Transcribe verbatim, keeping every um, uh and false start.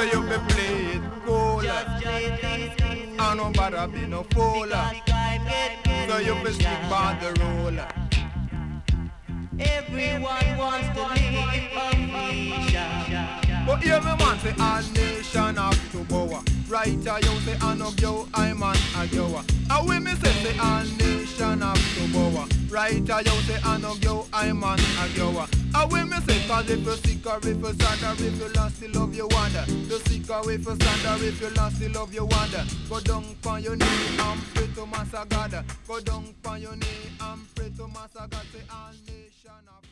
So you be play it cool. I no bother be no fool. So you be stick by the rule. Everyone wants to live a nation. But hear me man say all nation have to bow. Right a you say I no go, I man a go. And when me say say all nation have to bow. Right a you say I no go, I man a go. And when me say cause if you sick or if you sad or if you lost the love you wonder. You sick or if you sad or if you lost the love you wonder. Go down on your knee and pray to Master God. Go down on your knee and pray to Master God. Say all nation have